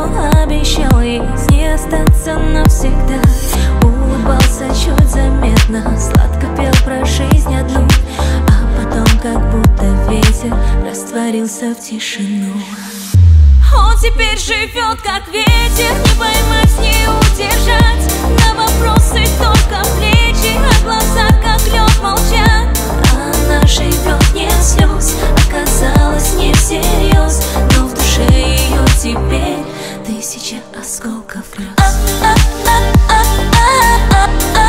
обещал ей не остаться навсегда. Улыбался чуть заметно, сладко пел про жизнь одну, а потом как будто ветер растворился в тишину. Он теперь живет как ветер, не поймать, не удержать. На вопросы только плечи, а глаза как лед молчат. Она живет не слез, оказалось не всерьез, но в душе ее теперь тысяча осколков грез.